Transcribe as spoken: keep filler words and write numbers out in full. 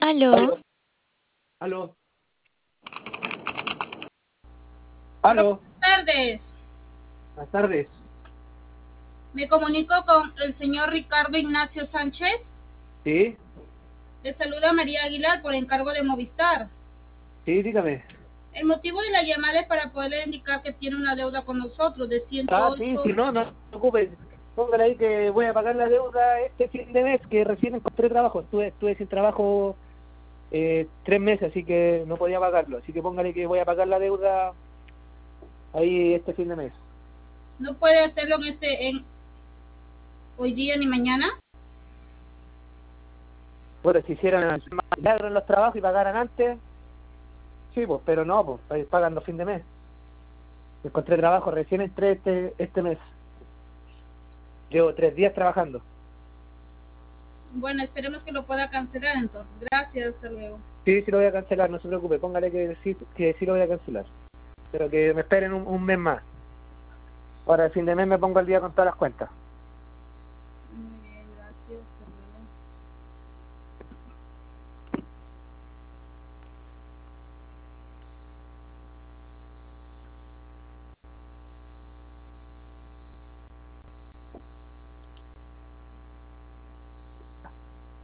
Aló. Aló. Aló. Buenas tardes. Buenas tardes. Me comunico con el señor Ricardo Ignacio Sánchez. ¿Sí? Le saluda María Aguilar por encargo de Movistar. Sí, dígame. El motivo de la llamada es para poderle indicar que tiene una deuda con nosotros de Ah, sí, ciento ocho. si no, no se preocupe. Póngale ahí que voy a pagar la deuda este fin de mes, que recién encontré trabajo. Estuve, estuve sin trabajo eh, tres meses, así que no podía pagarlo. Así que póngale que voy a pagar la deuda ahí este fin de mes. No puede hacerlo en este en hoy día ni mañana. Bueno, si hicieran milagro en los trabajos y pagaran antes, sí, pues, pero no, pues, ahí pagan los fin de mes. Encontré trabajo, recién entré este, este mes. Llevo tres días trabajando. Bueno, esperemos que lo pueda cancelar entonces. Gracias, hasta luego. Sí, sí lo voy a cancelar, no se preocupe, póngale que sí, que sí lo voy a cancelar. Pero que me esperen un, un mes más. Ahora, el fin de mes me pongo al día con todas las cuentas.